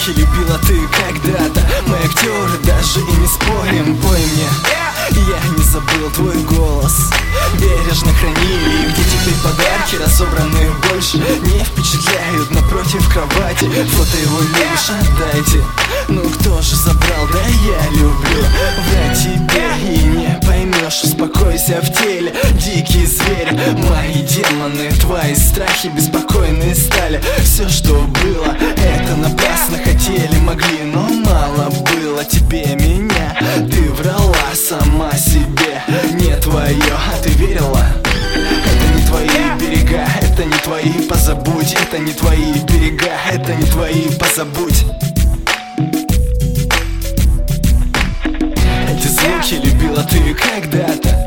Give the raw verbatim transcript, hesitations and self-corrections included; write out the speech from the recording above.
звуки любила ты когда-то. Мы актеры, даже и не спорим. Пой мне, я не забыл твой голос. Бережно хранили, где теперь подарки, разобранные больше не впечатляют. Напротив кровати фото его любишь, отдайте. Ну кто же забрал, да я люблю врать тебе и не поймешь. Успокойся в теле, дикий зверь. Мои демоны, твои страхи беспокойные стали. Все, что было, это напрасно. Хотели, могли, но мало было тебе меня. Ты врала сама себе, не твое, а ты верила. Это не твои берега, это не твои, позабудь. Это не твои берега, это не твои, позабудь. Эти звуки любила ты когда-то.